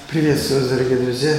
Приветствую вас, дорогие друзья.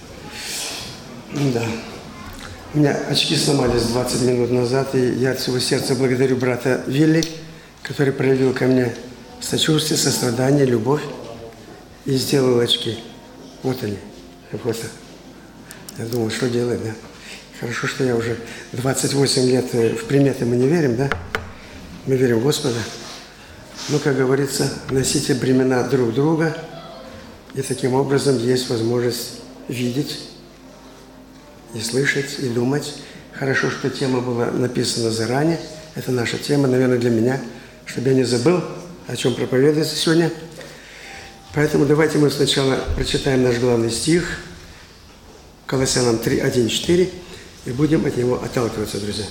Да. У меня очки сломались 20 минут назад, и я от всего сердца благодарю брата Вилли, который проявил ко мне сочувствие, сострадание, любовь и сделал очки. Вот они. Вот. Я думал, что делать, да? Хорошо, что я уже 28 лет в приметы мы не верим, да? Мы верим в Господа. Ну, как говорится, носите бремена друг друга, и таким образом есть возможность видеть, и слышать, и думать. Хорошо, что тема была написана заранее. Это наша тема, наверное, для меня, чтобы я не забыл, о чем проповедуется сегодня. Поэтому давайте мы сначала прочитаем наш главный стих, Колоссянам 3, 1, 4, и будем от него отталкиваться, друзья.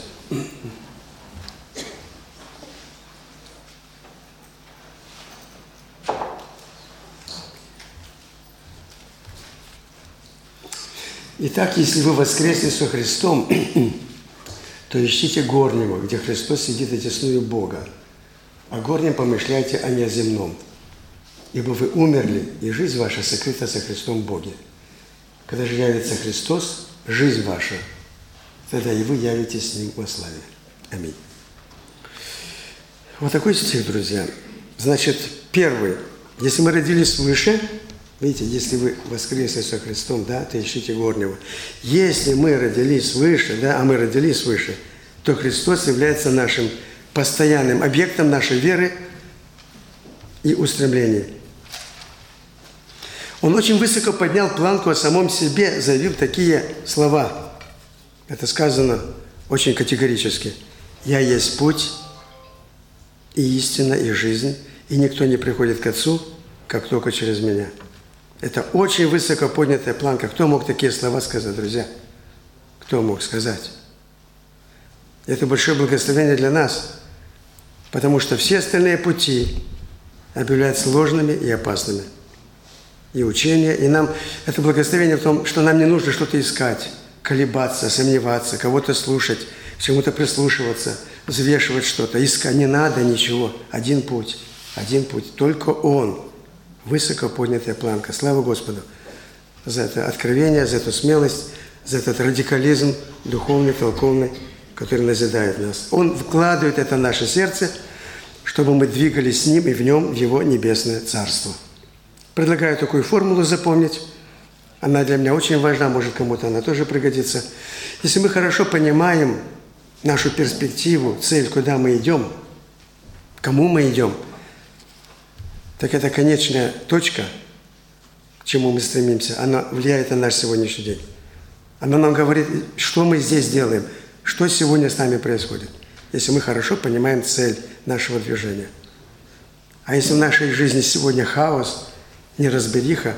Итак, если вы воскресли со Христом, то ищите горнего, где Христос сидит одесную Бога. О горнем помышляйте, а не о земном. Ибо вы умерли, и жизнь ваша сокрыта со Христом в Боге. Когда же явится Христос, жизнь ваша, тогда и вы явитесь с Ним во славе. Аминь. Вот такой стих, друзья. Значит, первый. Если мы родились свыше, видите, если вы воскресли со Христом, да, то ищите горнего. Если мы родились свыше, да, а мы родились свыше, то Христос является нашим постоянным объектом нашей веры и устремлений. Он очень высоко поднял планку о самом себе, заявив такие слова. Это сказано очень категорически. «Я есть путь, и истина, и жизнь, и никто не приходит к Отцу, как только через Меня». Это очень высоко поднятая планка. Кто мог такие слова сказать, друзья? Кто мог сказать? Это большое благословение для нас, потому что все остальные пути объявляются ложными и опасными. И учение, и нам это благословение в том, что нам не нужно что-то искать, колебаться, сомневаться, кого-то слушать, к чему-то прислушиваться, взвешивать что-то, искать. Не надо ничего. Один путь, только Он. Высоко поднятая планка. Слава Господу за это откровение, за эту смелость, за этот радикализм духовный, толковный, который назидает нас. Он вкладывает это в наше сердце, чтобы мы двигались с Ним и в Нем, в Его небесное Царство. Предлагаю такую формулу запомнить. Она для меня очень важна, может, кому-то она тоже пригодится. Если мы хорошо понимаем нашу перспективу, цель, куда мы идем, к кому мы идем, так это конечная точка, к чему мы стремимся, она влияет на наш сегодняшний день. Она нам говорит, что мы здесь делаем, что сегодня с нами происходит, если мы хорошо понимаем цель нашего движения. А если в нашей жизни сегодня хаос, неразбериха,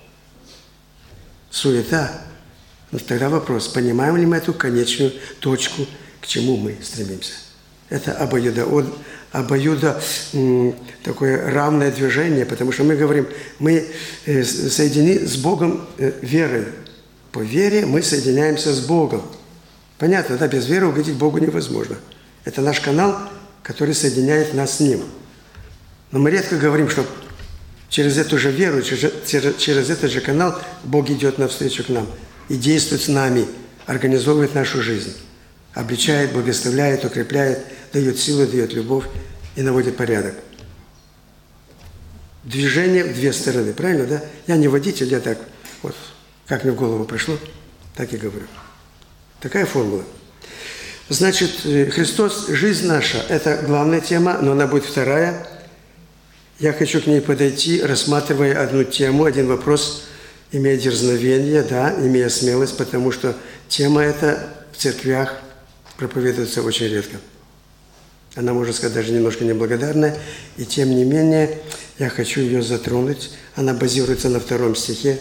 суета, ну, тогда вопрос, понимаем ли мы эту конечную точку, к чему мы стремимся. Это обоюдо такое равное движение, потому что мы говорим, мы соединены с Богом верой. По вере мы соединяемся с Богом. Понятно, да? Без веры угодить Богу невозможно. Это наш канал, который соединяет нас с Ним. Но мы редко говорим, что через эту же веру, через этот же канал Бог идет навстречу к нам и действует с нами, организовывает нашу жизнь. Обличает, благословляет, укрепляет, дает силу, дает любовь и наводит порядок. Движение в две стороны, правильно, да? Я не водитель, я так, вот, как мне в голову пришло, так и говорю. Такая формула. Значит, Христос, жизнь наша, это главная тема, но она будет вторая. Я хочу к ней подойти, рассматривая одну тему, один вопрос, имея дерзновение, да, имея смелость, потому что тема эта в церквях проповедуется очень редко. Она, можно сказать, даже немножко неблагодарная, и тем не менее я хочу ее затронуть. Она базируется на 2 стихе.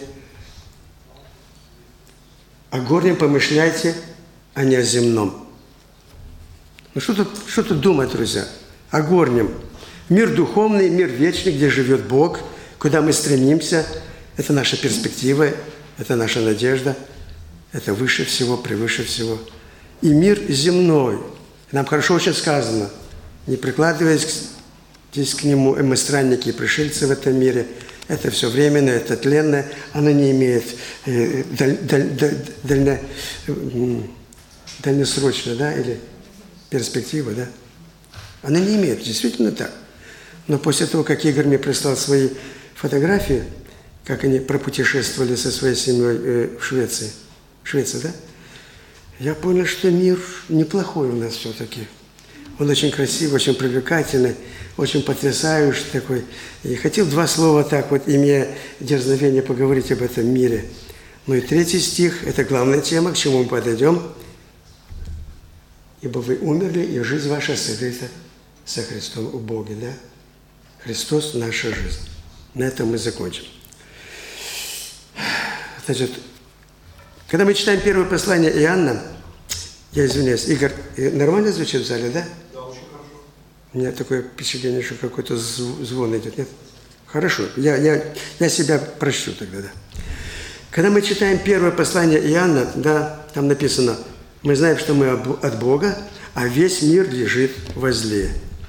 «О горнем помышляйте, а не о земном». Ну что тут думать, друзья? О горнем. Мир духовный, мир вечный, где живет Бог, куда мы стремимся. Это наша перспектива, это наша надежда, это выше всего, превыше всего. И мир земной. Нам хорошо очень сказано, не прикладываясь здесь к нему, мы странники и пришельцы в этом мире, Это все временное, это тленное, оно не имеет дальносрочно, да, или перспективы, да. Оно не имеет, действительно так. Но после того, как Игорь мне прислал свои фотографии, как они пропутешествовали со своей семьей в Швеции, да, я понял, что мир неплохой у нас все-таки. Он очень красивый, очень привлекательный, очень потрясающий такой. И хотел два слова так вот, имея дерзновение, поговорить об этом мире. Ну и 3 стих, это главная тема, к чему мы подойдем. «Ибо вы умерли, и жизнь ваша сокрыта со Христом у Бога». Да? Христос – наша жизнь. На этом мы закончим. Значит, когда мы читаем первое послание Иоанна, я извиняюсь, Игорь, нормально звучит в зале, да? Да, очень хорошо. У меня такое впечатление, что какой-то звон идет, нет? Хорошо, я себя прощу тогда, да. Когда мы читаем первое послание Иоанна, да, там написано, мы знаем, что мы от Бога, а весь мир лежит возле.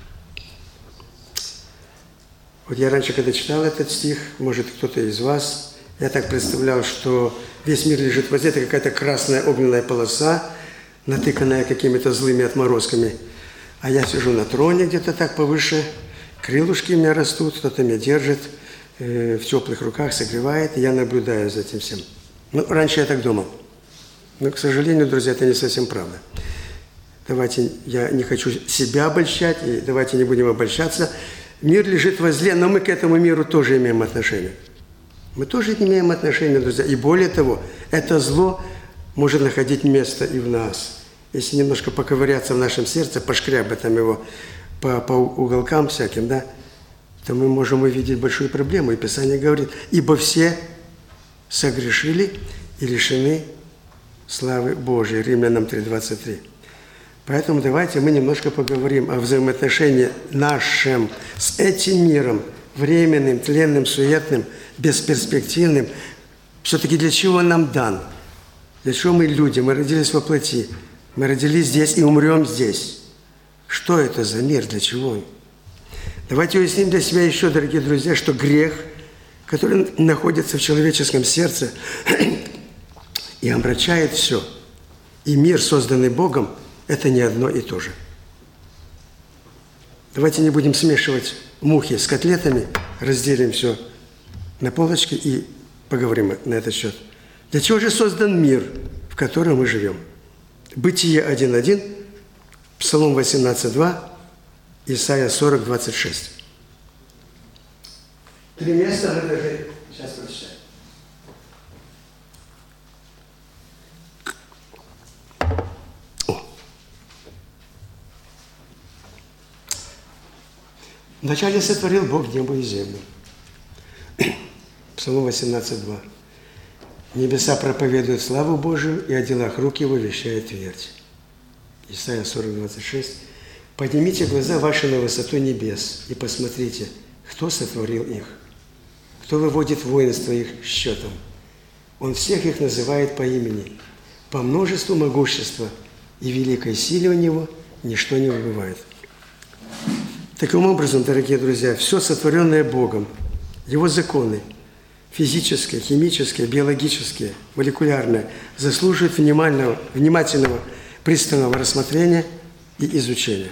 Вот я раньше, когда читал этот стих, может, кто-то из вас, я так представлял, что весь мир лежит возле, это какая-то красная огненная полоса, натыканная какими-то злыми отморозками. А я сижу на троне где-то так повыше, крылышки у меня растут, кто-то меня держит, в теплых руках согревает, и я наблюдаю за этим всем. Ну, раньше я так думал. Но, к сожалению, друзья, это не совсем правда. Давайте, я не хочу себя обольщать, и давайте не будем обольщаться. Мир лежит возле, но мы к этому миру тоже имеем отношение. Мы тоже имеем отношение, друзья. И более того, это зло может находить место и в нас. Если немножко поковыряться в нашем сердце, пошкрябать там его по уголкам всяким, да, то мы можем увидеть большую проблему. И Писание говорит, ибо все согрешили и лишены славы Божией. Римлянам 3:23. Поэтому давайте мы немножко поговорим о взаимоотношении нашем с этим миром, временным, тленным, суетным, бесперспективным. Все-таки для чего он нам дан? Для чего мы люди? Мы родились во плоти. Мы родились здесь и умрем здесь. Что это за мир? Для чего он? Давайте уясним для себя еще, дорогие друзья, что грех, который находится в человеческом сердце и омрачает все, и мир, созданный Богом, это не одно и то же. Давайте не будем смешивать мухи с котлетами, разделим все на полочке и поговорим на этот счет. Для чего же создан мир, в котором мы живем? Бытие 1:1, Псалом 18:2, Исайя 40:26. 3 места мы даже сейчас прочитаем. Вначале сотворил Бог небо и землю. Псалом 18:2. Небеса проповедуют славу Божию, и о делах рук его вещает твердь. Исайя 40:26. Поднимите глаза ваши на высоту небес и посмотрите, кто сотворил их, кто выводит воинство их счетом. Он всех их называет по имени, по множеству могущества и великой силе у него ничто не убывает. Таким образом, дорогие друзья, все сотворенное Богом, Его законы, физические, химические, биологические, молекулярные, заслуживают внимательного, пристального рассмотрения и изучения.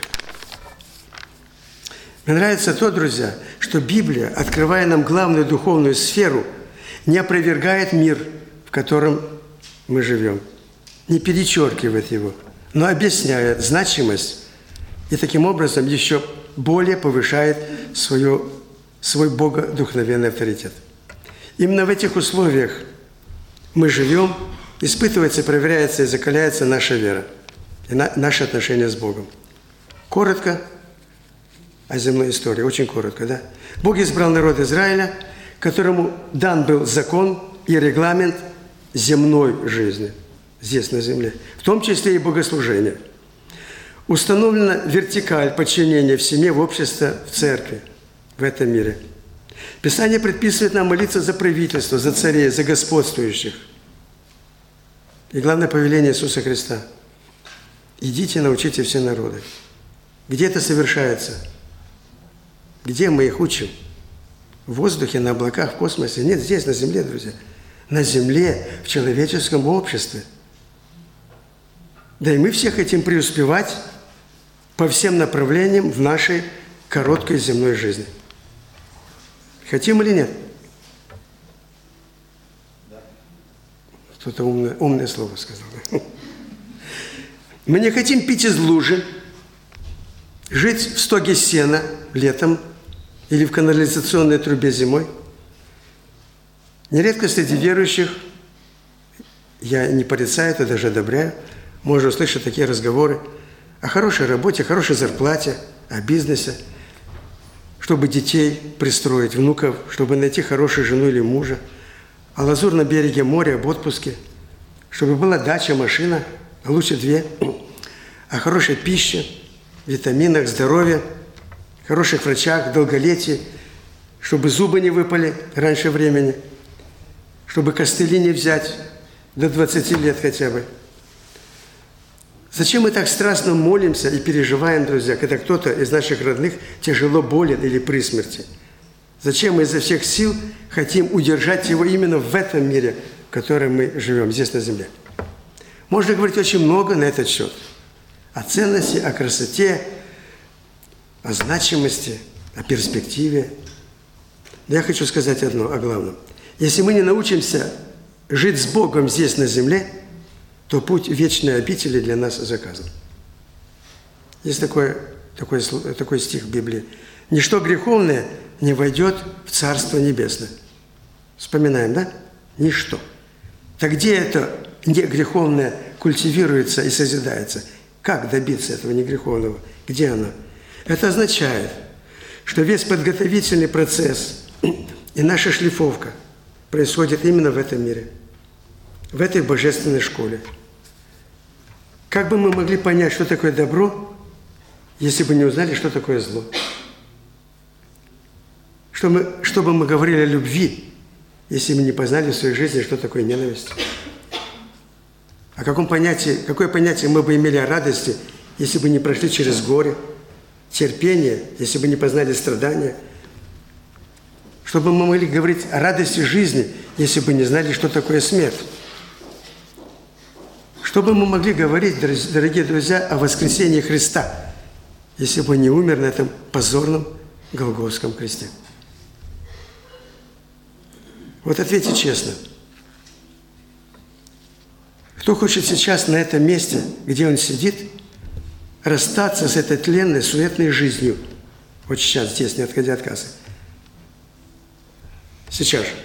Мне нравится то, друзья, что Библия, открывая нам главную духовную сферу, не опровергает мир, в котором мы живем, не перечеркивает его, но объясняет значимость и таким образом еще более повышает свой богодухновенный авторитет. Именно в этих условиях мы живем, испытывается, проверяется и закаляется наша вера и наши отношения с Богом. Коротко о земной истории, очень коротко, да? Бог избрал народ Израиля, которому дан был закон и регламент земной жизни, здесь на земле, в том числе и богослужения. Установлена вертикаль подчинения в семье, в обществе, в церкви, в этом мире. Писание предписывает нам молиться за правительство, за царей, за господствующих. И главное повеление Иисуса Христа. Идите, научите все народы. Где это совершается? Где мы их учим? в воздухе, на облаках, в космосе. Нет, здесь, на земле, друзья. На земле, в человеческом обществе. Да и мы все хотим преуспевать по всем направлениям в нашей короткой земной жизни. Хотим или нет? Кто-то умное слово сказал. Мы не хотим пить из лужи, жить в стоге сена летом или в канализационной трубе зимой. Нередко среди верующих, я не порицаю это, даже одобряю, можно услышать такие разговоры о хорошей работе, о хорошей зарплате, о бизнесе, чтобы детей пристроить, внуков, чтобы найти хорошую жену или мужа, о лазурном береге моря, об отпуске, чтобы была дача, машина, а лучше 2, о хорошей пище, витаминах, здоровье, хороших врачах, долголетии, чтобы зубы не выпали раньше времени, чтобы костыли не взять до 20 лет хотя бы. Зачем мы так страстно молимся и переживаем, друзья, когда кто-то из наших родных тяжело болен или при смерти? Зачем мы изо всех сил хотим удержать его именно в этом мире, в котором мы живем, здесь на земле? Можно говорить очень много на этот счет. О ценности, о красоте, о значимости, о перспективе. Но я хочу сказать одно, о главном. Если мы не научимся жить с Богом здесь на земле, то путь вечной обители для нас заказан. Есть такой стих в Библии. «Ничто греховное не войдет в Царство Небесное». Вспоминаем, да? Ничто. Так где это негреховное культивируется и созидается? Как добиться этого негреховного? Где оно? Это означает, что весь подготовительный процесс и наша шлифовка происходит именно в этом мире, в этой божественной школе. Как бы мы могли понять, что такое добро, если бы не узнали, что такое зло? Что бы мы говорили о любви, если мы не познали в своей жизни, что такое ненависть? Какое понятие мы бы имели о радости, если бы не прошли через горе, терпение, если бы не познали страдания? Чтобы мы могли говорить о радости жизни, если бы не знали, что такое смерть? Чтобы мы могли говорить, дорогие друзья, о воскресении Христа, если бы не умер на этом позорном Голгофском кресте? Вот ответьте честно. Кто хочет сейчас на этом месте, где он сидит, расстаться с этой тленной, суетной жизнью? Вот сейчас, здесь, не отходя от кассы. Сейчас же.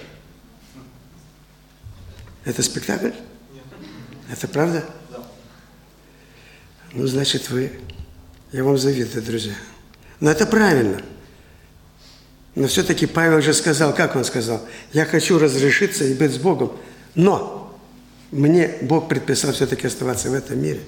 Это спектакль? Нет. Это правда? Да. Ну, значит, я вам завидую, друзья. Но это правильно. Но все-таки Павел же сказал, как он сказал? Я хочу разрешиться и быть с Богом, но мне Бог предписал все-таки оставаться в этом мире.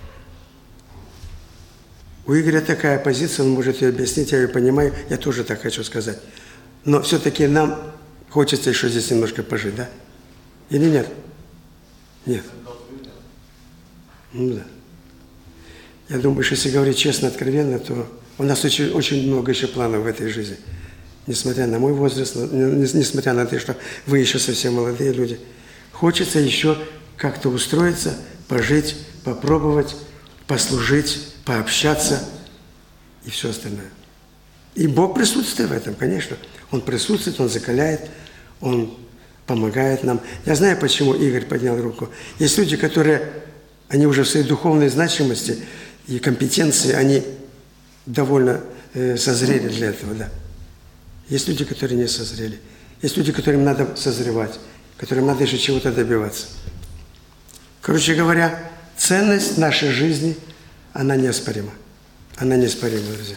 У Игоря такая позиция, он может ее объяснить, я ее понимаю, я тоже так хочу сказать. Но все-таки нам хочется еще здесь немножко пожить, да? Или нет? Нет. Ну да. Я думаю, что если говорить честно, откровенно, то у нас очень много еще планов в этой жизни. Несмотря на мой возраст, несмотря на то, что вы еще совсем молодые люди. Хочется еще как-то устроиться, пожить, попробовать, послужить, пообщаться и все остальное. И Бог присутствует в этом, конечно. Он присутствует, Он закаляет, Он помогает нам. Я знаю, почему Игорь поднял руку. Есть люди, они уже в своей духовной значимости и компетенции, они довольно созрели для этого, да. Есть люди, которые не созрели. Есть люди, которым надо созревать, которым надо еще чего-то добиваться. Короче говоря, ценность нашей жизни, она неоспорима. Она неоспорима, друзья.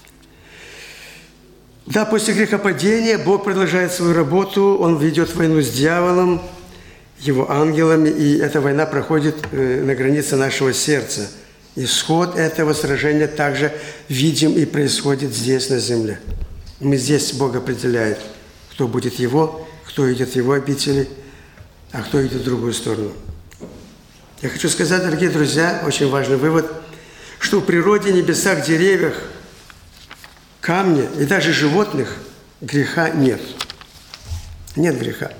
Да, после грехопадения Бог продолжает свою работу, Он ведет войну с дьяволом, его ангелами, и эта война проходит на границе нашего сердца. Исход этого сражения также видим и происходит здесь, на земле. Мы здесь, Бог определяет, кто будет Его, кто идет в Его обители, а кто идет в другую сторону. Я хочу сказать, дорогие друзья, очень важный вывод, что в природе, небесах, деревьях, камне и даже животных греха нет. Нет греха.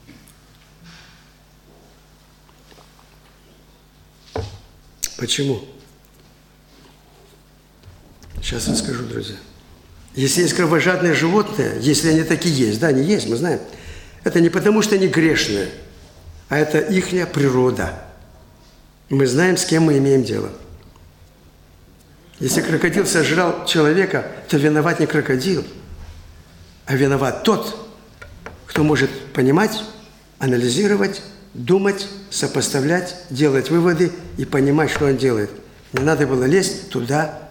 Почему? Сейчас расскажу, друзья. Если есть кровожадные животные, если они такие есть, да, они есть, мы знаем, это не потому, что они грешные, а это ихняя природа. Мы знаем, с кем мы имеем дело. Если крокодил сожрал человека, то виноват не крокодил, а виноват тот, кто может понимать, анализировать, думать, сопоставлять, делать выводы и понимать, что он делает. Не надо было лезть туда,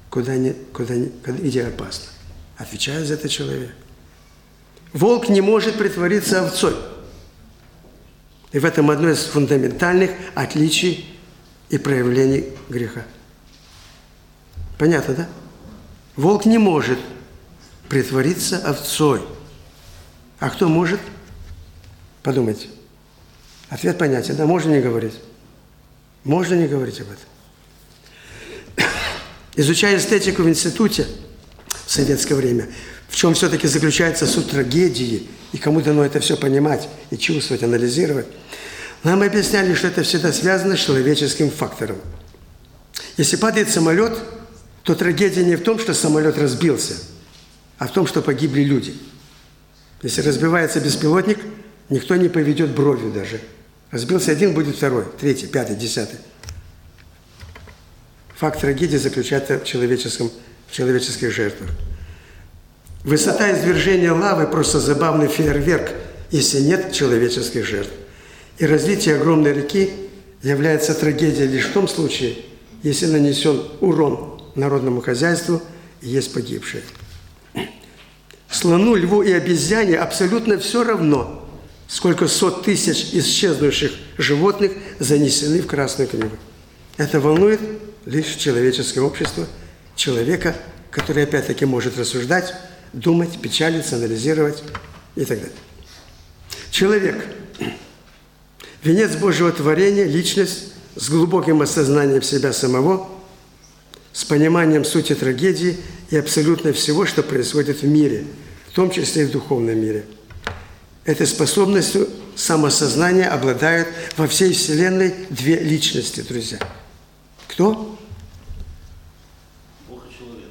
где опасно. Отвечает за это человек. Волк не может притвориться овцой. И в этом одно из фундаментальных отличий и проявлений греха. Понятно, да? Волк не может притвориться овцой. А кто может? Подумайте. Ответ понятен, да? Можно не говорить? Можно не говорить об этом. Изучая эстетику в институте в советское время, в чем все-таки заключается суть трагедии, и кому дано это все понимать и чувствовать, анализировать, нам объясняли, что это всегда связано с человеческим фактором. Если падает самолет, то трагедия не в том, что самолет разбился, а в том, что погибли люди. Если разбивается беспилотник, никто не поведет бровью даже. Разбился один, будет второй, третий, пятый, десятый. Факт трагедии заключается в человеческих жертвах. Высота извержения лавы – просто забавный фейерверк, если нет человеческих жертв. И разлитие огромной реки является трагедией лишь в том случае, если нанесен урон народному хозяйству и есть погибшие. Слону, льву и обезьяне абсолютно все равно, сколько 100 тысяч исчезнувших животных занесены в Красную книгу. Это волнует лишь человеческое общество, человека, который опять-таки может рассуждать, думать, печалиться, анализировать и так далее. Человек – венец Божьего творения, личность с глубоким осознанием себя самого, с пониманием сути трагедии и абсолютно всего, что происходит в мире, в том числе и в духовном мире. Этой способностью самосознания обладают во всей Вселенной две личности, друзья. Кто? Бог и человек.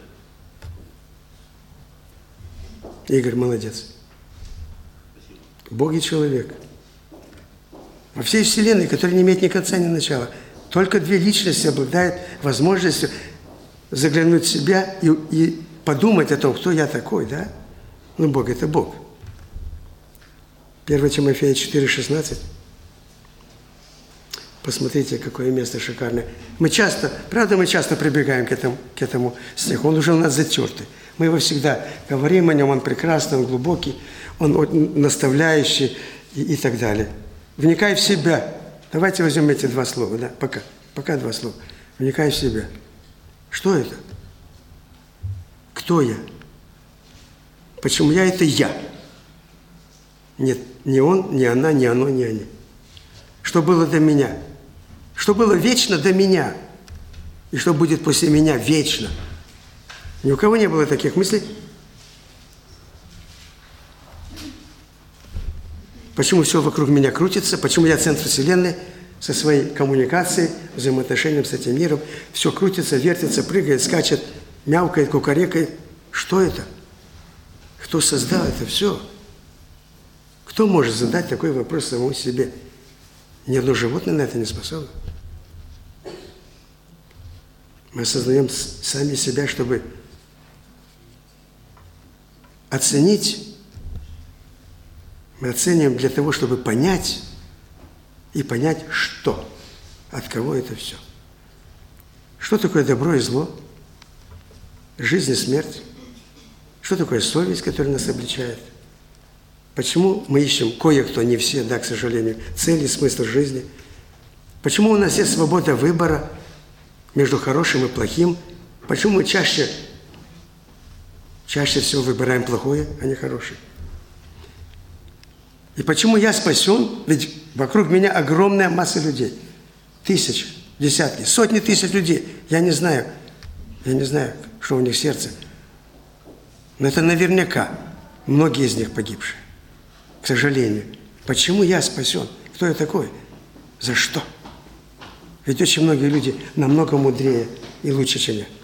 Игорь, молодец. Спасибо. Бог и человек. Во всей Вселенной, которая не имеет ни конца, ни начала, только две личности обладают возможностью заглянуть в себя и подумать о том, кто я такой, да? Ну, Бог – это Бог. 1 Тимофея 4,16. Посмотрите, какое место шикарное. Мы часто прибегаем к этому стиху. Он уже у нас затертый. Мы его всегда говорим о нем, он прекрасный, он глубокий, он наставляющий и так далее. Вникай в себя. Давайте возьмем эти два слова, да? Пока два слова. Вникай в себя. Что это? Кто я? Почему я – это я? Нет, не он, не она, не оно, не они. Что было до меня? Что было вечно до меня? И что будет после меня вечно? Ни у кого не было таких мыслей? Почему все вокруг меня крутится? Почему я центр Вселенной со своей коммуникацией, взаимоотношением с этим миром? Все крутится, вертится, прыгает, скачет, мяукает, кукарекает. Что это? Кто создал это все? Кто может задать такой вопрос самому себе? Ни одно животное на это не способно. Мы осознаем сами себя, чтобы оценить. Мы оцениваем для того, чтобы понять, и понять, что, от кого это все. Что такое добро и зло? Жизнь и смерть. Что такое совесть, которая нас обличает? Почему мы ищем, кое-кто, не все, да, к сожалению, цель и смысл жизни? Почему у нас есть свобода выбора между хорошим и плохим? Почему мы чаще всего выбираем плохое, а не хорошее? И почему я спасен? Ведь вокруг меня огромная масса людей. Тысячи, десятки, сотни тысяч людей. Я не знаю, что у них в сердце. Но это наверняка. Многие из них погибшие. К сожалению. Почему я спасен? Кто я такой? За что? Ведь очень многие люди намного мудрее и лучше, чем я.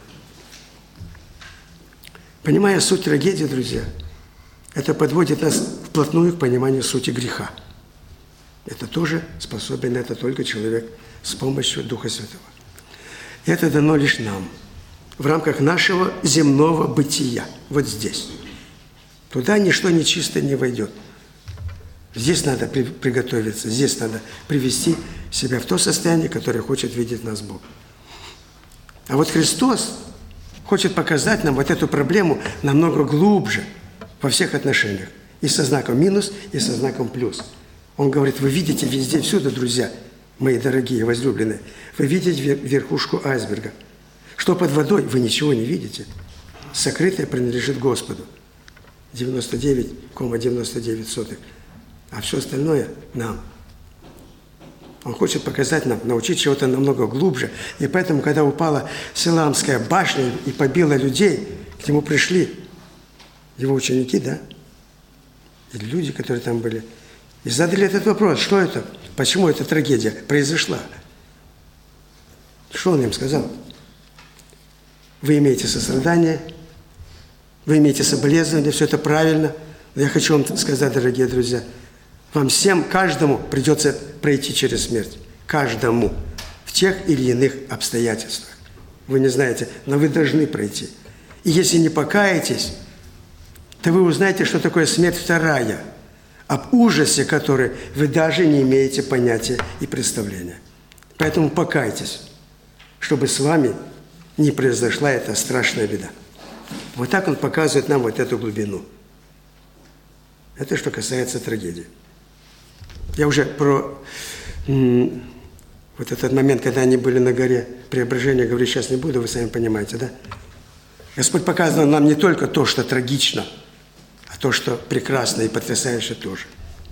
Понимая суть трагедии, друзья, это подводит нас вплотную к пониманию сути греха. Это тоже способен, это только человек с помощью Духа Святого. И это дано лишь нам, в рамках нашего земного бытия, вот здесь. Туда ничто нечистое не войдет. Здесь надо приготовиться, здесь надо привести себя в то состояние, которое хочет видеть нас Бог. А вот Христос хочет показать нам вот эту проблему намного глубже во всех отношениях. И со знаком минус, и со знаком плюс. Он говорит, вы видите везде, всюду, друзья, мои дорогие, возлюбленные, вы видите верхушку айсберга. Что под водой, вы ничего не видите. Сокрытое принадлежит Господу. 99,99. А все остальное нам. Он хочет показать нам, научить чего-то намного глубже. И поэтому, когда упала Силамская башня и побила людей, к нему пришли его ученики, да? Или люди, которые там были. И задали этот вопрос, что это? Почему эта трагедия произошла? Что он им сказал? Вы имеете сострадание, вы имеете соболезнование, все это правильно. Но я хочу вам сказать, дорогие друзья, вам всем, каждому придется пройти через смерть. Каждому. В тех или иных обстоятельствах. Вы не знаете, но вы должны пройти. И если не покаетесь, то вы узнаете, что такое смерть вторая. Об ужасе, который вы даже не имеете понятия и представления. Поэтому покайтесь, чтобы с вами не произошла эта страшная беда. Вот так он показывает нам вот эту глубину. Это что касается трагедии. Я уже про вот этот момент, когда они были на горе Преображения, говорю, сейчас не буду, вы сами понимаете, да? Господь показывал нам не только то, что трагично, а то, что прекрасно и потрясающе тоже.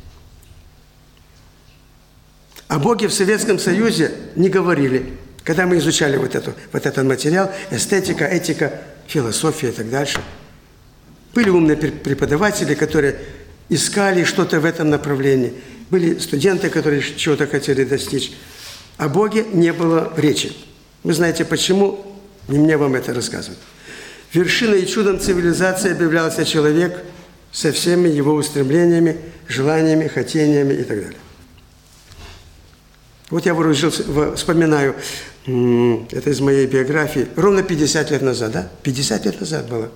О Боге в Советском Союзе не говорили. Когда мы изучали вот этот материал, эстетика, этика, философия и так дальше. Были умные преподаватели, которые искали что-то в этом направлении. Были студенты, которые чего-то хотели достичь. О Боге не было речи. Вы знаете почему? Не мне вам это рассказывать. Вершиной и чудом цивилизации объявлялся человек со всеми его устремлениями, желаниями, хотениями и так далее. Вот я вооружился, вспоминаю, это из моей биографии, ровно 50 лет назад, да? 50 лет назад было.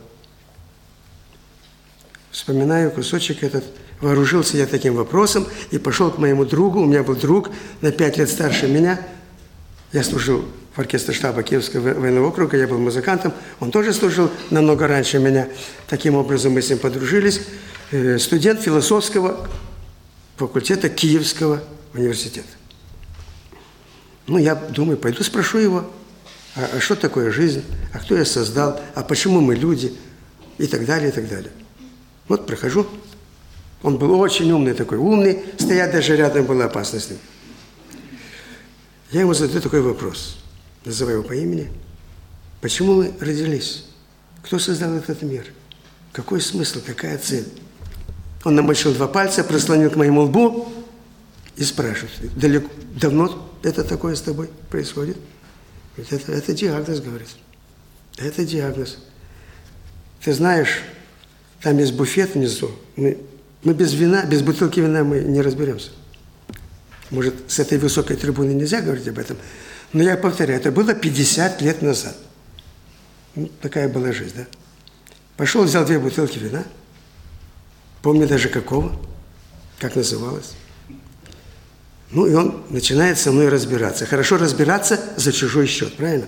Вспоминаю кусочек этот. Вооружился я таким вопросом и пошел к моему другу. У меня был друг на 5 лет старше меня. Я служил в оркестре штаба Киевского военного округа, я был музыкантом. Он тоже служил намного раньше меня. Таким образом мы с ним подружились. Студент философского факультета Киевского университета. Ну, я думаю, пойду спрошу его, а что такое жизнь, а кто я создал, а почему мы люди, и так далее, и так далее. Вот прохожу. Он был очень умный такой, умный, стоять даже рядом было опасно с ним. Я ему задаю такой вопрос, называю его по имени. Почему мы родились? Кто создал этот мир? Какой смысл, какая цель? Он намочил 2 пальца, прислонил к моему лбу и спрашивает, давно это такое с тобой происходит? Это диагноз, говорит. Это диагноз. Ты знаешь, там есть буфет внизу. Мы без вина, без бутылки вина мы не разберемся. Может, с этой высокой трибуны нельзя говорить об этом, но я повторяю, это было 50 лет назад. Ну, такая была жизнь, да? Пошел, взял 2 бутылки вина, помню даже какого, как называлось. Ну, и он начинает со мной разбираться. Хорошо разбираться за чужой счет, правильно?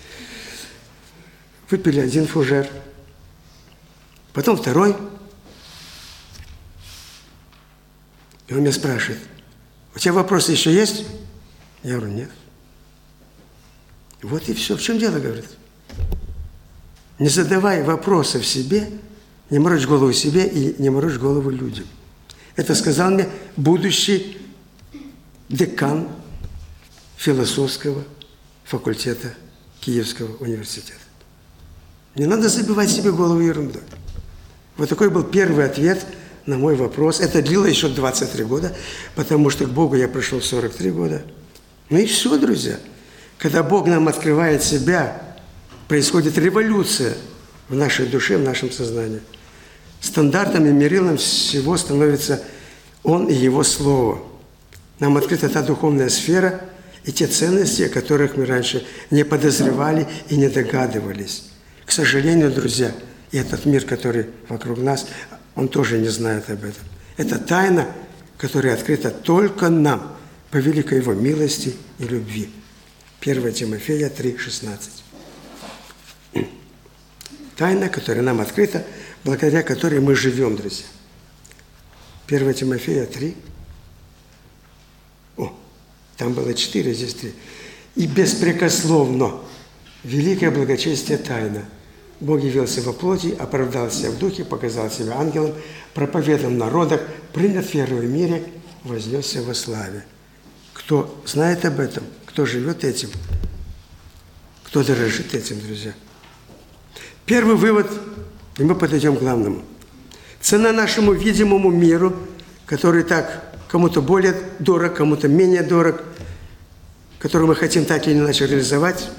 Выпили 1 фужер, потом 2. И он меня спрашивает, у тебя вопросы еще есть? Я говорю, нет. Вот и все. В чем дело, говорит? Не задавай вопросов себе, не морочь голову себе и не морочь голову людям. Это сказал мне будущий декан философского факультета Киевского университета. Не надо забивать себе голову ерундой. Вот такой был первый ответ на мой вопрос. Это длилось еще 23 года, потому что к Богу я пришел в 43 года. Ну и все, друзья. Когда Бог нам открывает себя, происходит революция в нашей душе, в нашем сознании. Стандартом и мерилом всего становится Он и Его Слово. Нам открыта та духовная сфера и те ценности, о которых мы раньше не подозревали и не догадывались. К сожалению, друзья, и этот мир, который вокруг нас, он тоже не знает об этом. Это тайна, которая открыта только нам по великой Его милости и любви. 1 Тимофея 3,16. Тайна, которая нам открыта, благодаря которой мы живем, друзья. 1 Тимофея 3. Там было 4, здесь 3. И беспрекословно великое благочестие тайна. Бог явился во плоти, оправдался в духе, показал себя ангелом, проповедовал в народах, принят в первом мире, вознесся во славе. Кто знает об этом, кто живет этим, кто дорожит этим, друзья. Первый вывод, и мы подойдем к главному. Цена нашему видимому миру, который так кому-то более дорог, кому-то менее дорог, который мы хотим так или иначе реализовать,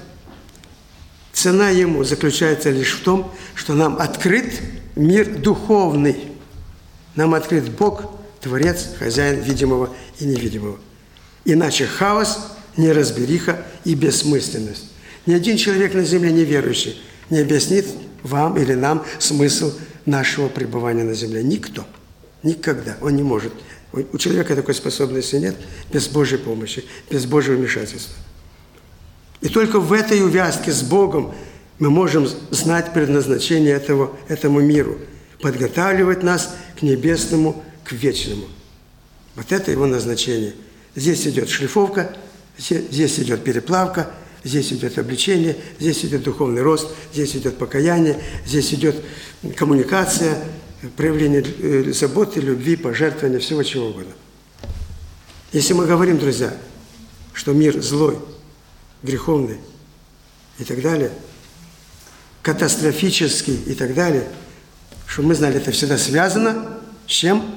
цена ему заключается лишь в том, что нам открыт мир духовный. Нам открыт Бог, Творец, Хозяин видимого и невидимого. Иначе хаос, неразбериха и бессмысленность. Ни один человек на земле неверующий не объяснит вам или нам смысл нашего пребывания на земле. Никто. Никогда. Он не может. У человека такой способности нет без Божьей помощи, без Божьего вмешательства. И только в этой увязке с Богом мы можем знать предназначение этому миру, подготавливать нас к небесному, к вечному. Вот это его назначение. Здесь идет шлифовка, здесь идет переплавка, здесь идет обличение, здесь идет духовный рост, здесь идет покаяние, здесь идет коммуникация, проявление заботы, любви, пожертвования, всего чего угодно. Если мы говорим, друзья, что мир злой, греховный и так далее, катастрофический и так далее, чтобы мы знали, это всегда связано с чем?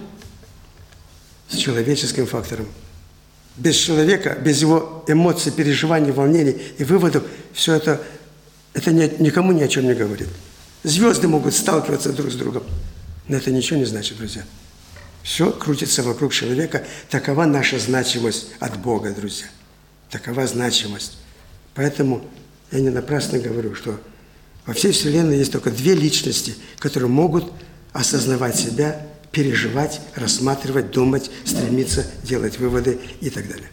С человеческим фактором. Без человека, без его эмоций, переживаний, волнений и выводов, все это никому ни о чем не говорит. Звезды могут сталкиваться друг с другом, но это ничего не значит, друзья. Все крутится вокруг человека. Такова наша значимость от Бога, друзья. Такова значимость. Поэтому я не напрасно говорю, что во всей Вселенной есть только две личности, которые могут осознавать себя, переживать, рассматривать, думать, стремиться, делать выводы и так далее.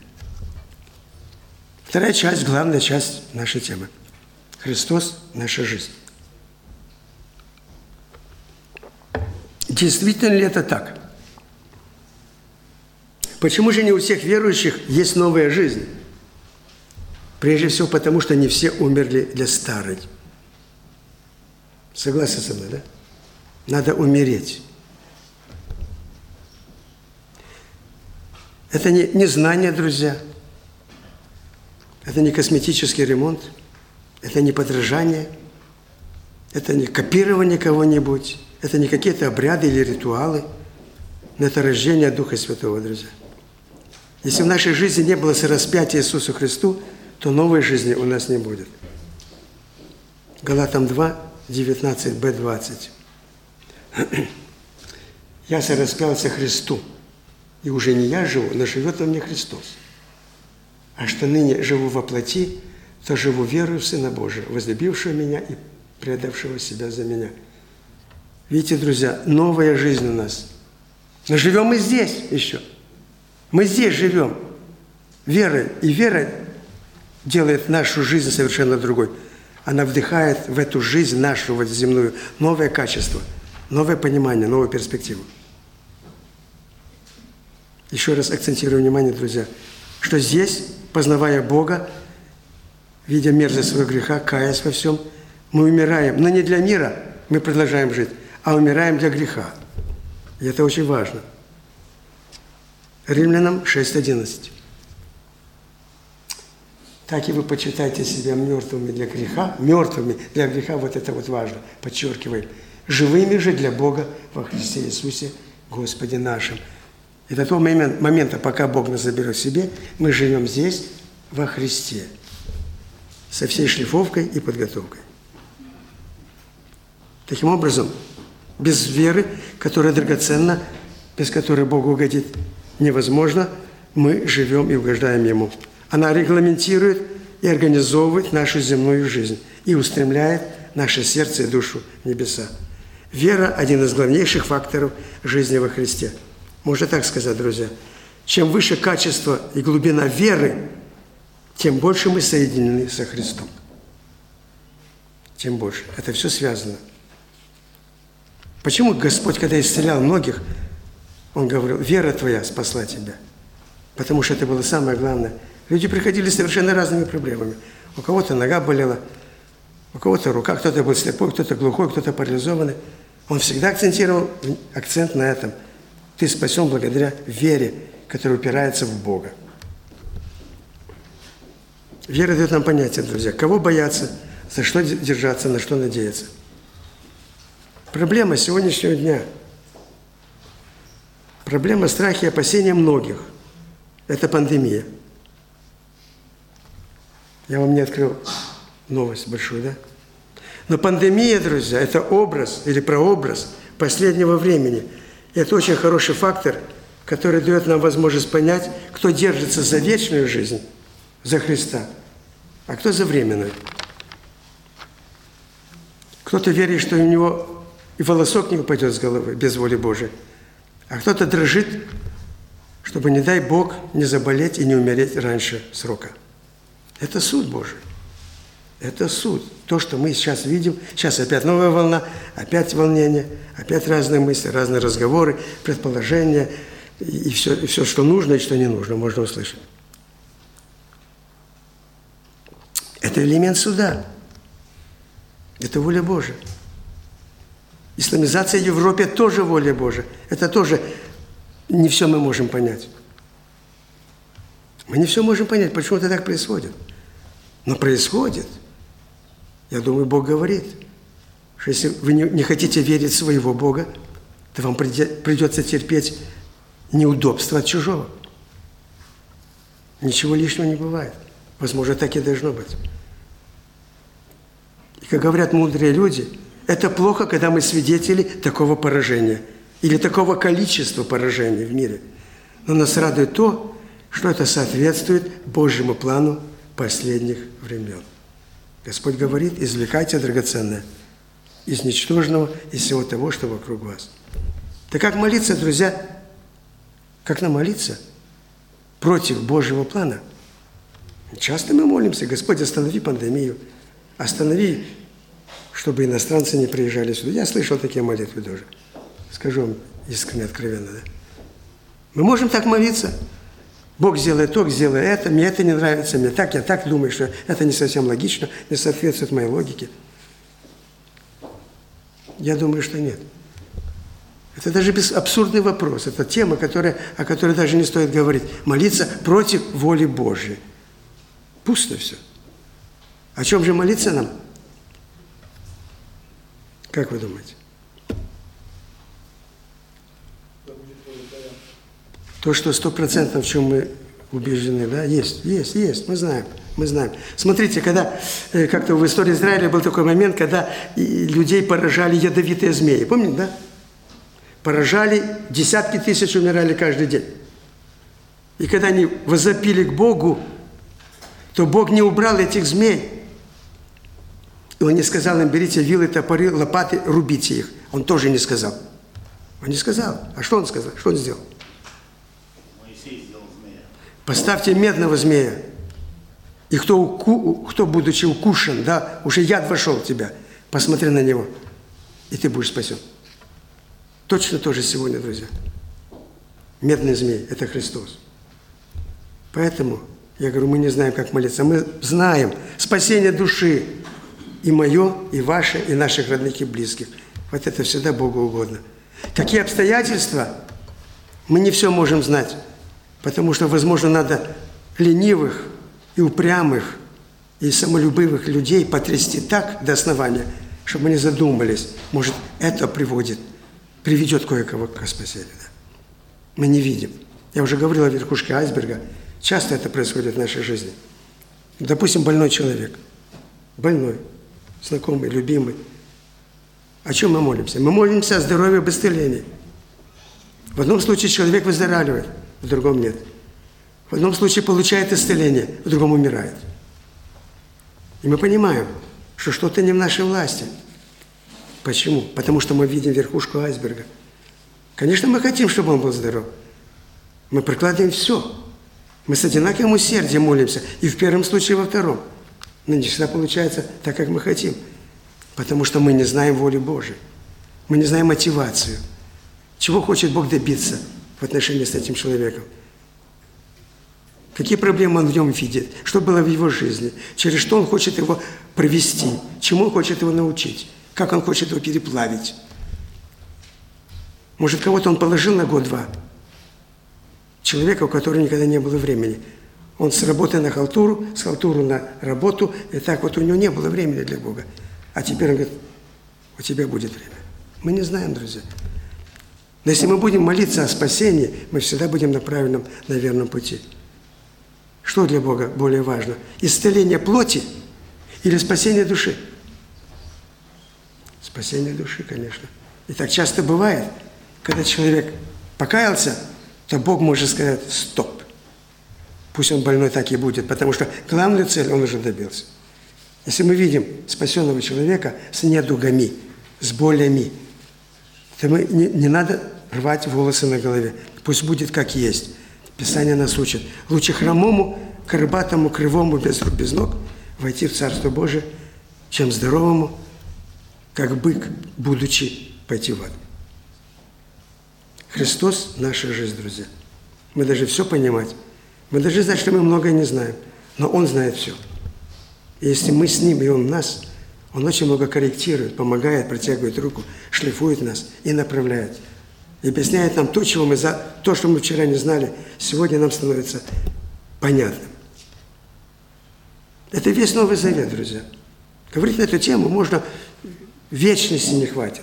Вторая часть, главная часть нашей темы. Христос – наша жизнь. Действительно ли это так? Почему же не у всех верующих есть новая жизнь? Прежде всего потому, что не все умерли для старой. Согласны со мной, да? Надо умереть. Это не знание, друзья. Это не косметический ремонт. Это не подражание. Это не копирование кого-нибудь. Это не какие-то обряды или ритуалы. Но это рождение Духа Святого, друзья. Если в нашей жизни не было сораспятия Иисусу Христу, то новой жизни у нас не будет. Галатам 2, 19b, 20. «Я сораспялся Христу, и уже не я живу, но живет во мне Христос. А что ныне живу во плоти, то живу верою в Сына Божия, возлюбившего меня и предавшего себя за меня». Видите, друзья, новая жизнь у нас. Но живем мы здесь еще. Мы здесь живем верой. И вера делает нашу жизнь совершенно другой. Она вдыхает в эту жизнь нашу вот земную новое качество, новое понимание, новую перспективу. Еще раз акцентирую внимание, друзья, что здесь, познавая Бога, видя мерзость своего греха, каясь во всем, мы умираем. Но не для мира мы продолжаем жить, а умираем для греха. И это очень важно. Римлянам 6:11. Так и вы почитайте себя мертвыми для греха. Мертвыми для греха, вот это вот важно, подчеркиваем. живыми же для Бога во Христе Иисусе Господе нашим. И до того момента, пока Бог нас заберет к себе, мы живем здесь, во Христе, со всей шлифовкой и подготовкой. Таким образом, без веры, которая драгоценна, без которой Богу угодить невозможно, мы живем и угождаем Ему. Она регламентирует и организовывает нашу земную жизнь и устремляет наше сердце и душу в небеса. Вера – один из главнейших факторов жизни во Христе. Можно так сказать, друзья. Чем выше качество и глубина веры, тем больше мы соединены со Христом. Тем больше. Это все связано. Почему Господь, когда исцелял многих, Он говорил: вера твоя спасла тебя. Потому что это было самое главное. Люди приходили с совершенно разными проблемами. У кого-то нога болела, у кого-то рука, кто-то был слепой, кто-то глухой, кто-то парализованный. Он всегда акцентировал акцент на этом. Ты спасен благодаря вере, которая упирается в Бога. Вера дает нам понятие, друзья, кого бояться, за что держаться, на что надеяться. Проблема сегодняшнего дня, проблема страха и опасения многих – это пандемия. Я вам не открыл новость большую, да? Но пандемия, друзья, это образ или прообраз последнего времени. И это очень хороший фактор, который дает нам возможность понять, кто держится за вечную жизнь, за Христа, а кто за временную. Кто-то верит, что у него и волосок не упадет с головы без воли Божией, а кто-то дрожит, чтобы, не дай Бог, не заболеть и не умереть раньше срока. Это суд Божий. Это суд. То, что мы сейчас видим, сейчас опять новая волна, опять волнение, опять разные мысли, разные разговоры, предположения, и все, что нужно и что не нужно, можно услышать. Это элемент суда. Это воля Божия. Исламизация в Европе тоже воля Божия. Это тоже не все мы можем понять. Мы не все можем понять, почему это так происходит. Но происходит. Я думаю, Бог говорит, что если вы не хотите верить в своего Бога, то вам придется терпеть неудобства от чужого. Ничего лишнего не бывает. Возможно, так и должно быть. И как говорят мудрые люди, это плохо, когда мы свидетели такого поражения или такого количества поражений в мире. Но нас радует то, что это соответствует Божьему плану последних времен. Господь говорит: извлекайте драгоценное из ничтожного, из всего того, что вокруг вас. Так как молиться, друзья? Как нам молиться против Божьего плана? Часто мы молимся: Господь, останови пандемию, останови, чтобы иностранцы не приезжали сюда. Я слышал такие молитвы тоже. Скажу вам искренне, откровенно, да? Мы можем так молиться. Бог сделает то, сделай это, мне это не нравится, мне так, я так думаю, что это не совсем логично, не соответствует моей логике. Я думаю, что нет. Это даже абсурдный вопрос. Это тема, о которой даже не стоит говорить. Молиться против воли Божьей. Пусто все. О чем же молиться нам? Как вы думаете? То, что 100%, в чем мы убеждены, да, есть, мы знаем. Смотрите, когда как-то в истории Израиля был такой момент, когда людей поражали ядовитые змеи. Помните, да? Поражали, десятки тысяч умирали каждый день. И когда они возопили к Богу, то Бог не убрал этих змей. И Он не сказал им: берите вилы, топоры, лопаты, рубите их. Он тоже не сказал. Он не сказал. А что Он сказал? Что Он сделал? Поставьте медного змея, и кто, будучи укушен, да, уже яд вошел в тебя, посмотри на него, и ты будешь спасен. Точно то же сегодня, друзья. Медный змей – это Христос. Поэтому, я говорю, мы не знаем, как молиться. Мы знаем спасение души, и мое, и ваше, и наших родных и близких. Вот это всегда Богу угодно. Какие обстоятельства, мы не все можем знать. Потому что, возможно, надо ленивых и упрямых и самолюбивых людей потрясти так до основания, чтобы мы не задумались. Может, это приведет кое-кого к спасению. Да? Мы не видим. Я уже говорил о верхушке айсберга. Часто это происходит в нашей жизни. Допустим, больной человек. Больной, знакомый, любимый. О чем мы молимся? Мы молимся о здоровье, об исцелении. В одном случае человек выздоравливает, в другом нет. В одном случае получает исцеление, в другом умирает. И мы понимаем, что что-то не в нашей власти. Почему? Потому что мы видим верхушку айсберга. Конечно, мы хотим, чтобы он был здоров. Мы прикладываем все. Мы с одинаковым усердием молимся. И в первом случае, и во втором. Но не всегда получается так, как мы хотим. Потому что мы не знаем воли Божией. Мы не знаем мотивацию. Чего хочет Бог добиться в отношении с этим человеком? Какие проблемы Он в нем видит? Что было в его жизни? Через что Он хочет его провести? Чему Он хочет его научить? Как Он хочет его переплавить? Может, кого-то Он положил на год-два? Человека, у которого никогда не было времени. Он с работы на халтуру, с халтуру на работу, и так вот у него не было времени для Бога. А теперь Он говорит, у тебя будет время. Мы не знаем, друзья. Но если мы будем молиться о спасении, мы всегда будем на правильном, на верном пути. Что для Бога более важно? Исцеление плоти или спасение души? Спасение души, конечно. И так часто бывает, когда человек покаялся, то Бог может сказать «стоп». Пусть он больной так и будет, потому что главную цель он уже добился. Если мы видим спасенного человека с недугами, с болями, то не надо рвать волосы на голове. Пусть будет как есть. Писание нас учит. Лучше хромому, горбатому, кривому, без рук, без ног войти в Царство Божие, чем здоровому, как бык, будучи, пойти в ад. Христос – наша жизнь, друзья. Мы должны все понимать. Мы должны знать, что мы многое не знаем. Но Он знает все. И если мы с Ним, и Он в нас, Он очень много корректирует, помогает, протягивает руку, шлифует нас и направляет. И объясняет нам то, что мы вчера не знали, сегодня нам становится понятным. Это весь Новый Завет, друзья. Говорить на эту тему можно, вечности не хватит.